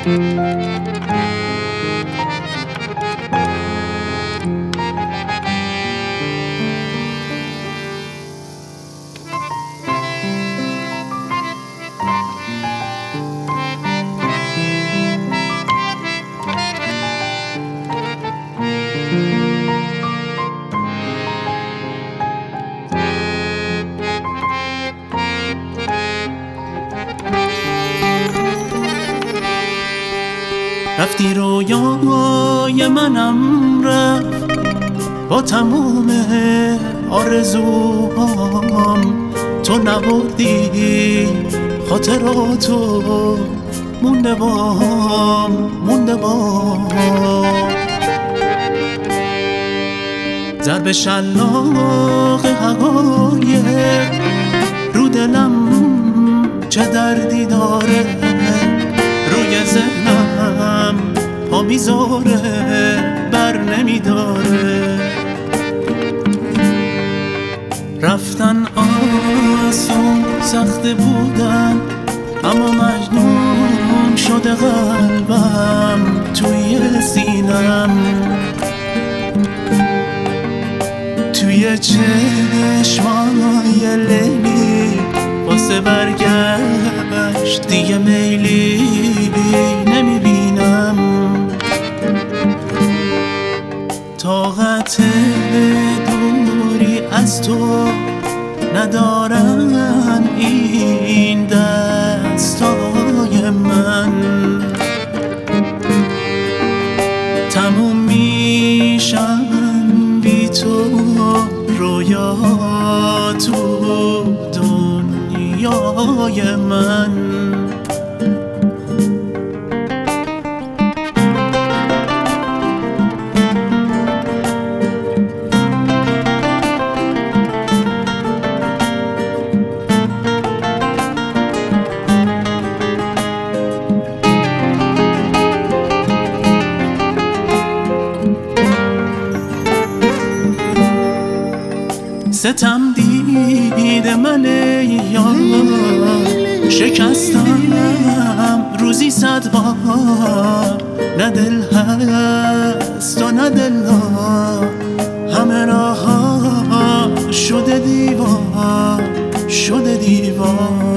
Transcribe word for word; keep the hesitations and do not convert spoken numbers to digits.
رفتی رویای منم رفت با تموم آرزوهام، تو نبردی خاطراتو، مونده بام مونده بام. ضرب شلاق حقایق رو دلم چه دردی داره، روی ذهنم پا میذاره بر نمیداره. رفتن آسون سخت بودن، اما مجنون شده قلبم توی سینم، توی چشمای لیلی واسه برگشت دیگه میلی نمیبینم. طاقت دوری از تو ندارن این دستای من، تموم میشن بی تو رویا تو دنیای من. ستم دید من یار، شکستم روزی صد بار، نه دل هست و نه دلا، همه راه شده دیوار شده دیوار.